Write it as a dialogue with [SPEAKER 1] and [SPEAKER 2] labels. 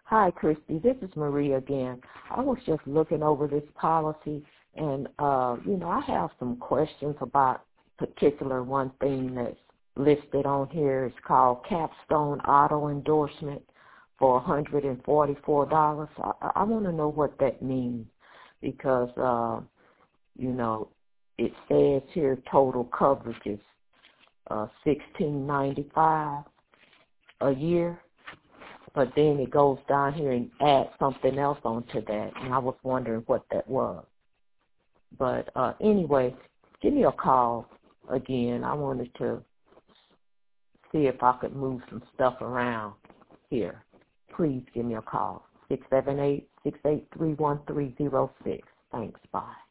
[SPEAKER 1] Hi, Christy. This is Maria again. I was just looking over this policy, and, I have some questions about particular one thing that's listed on here. It's called Capstone Auto Endorsement for $144. I want to know what that means because, it says here total coverage is $1,695 a year. But then it goes down here and adds something else onto that, and I was wondering what that was. But anyway, give me a call again. I wanted to see if I could move some stuff around here. Please give me a call, 678-683-1306. Thanks, bye.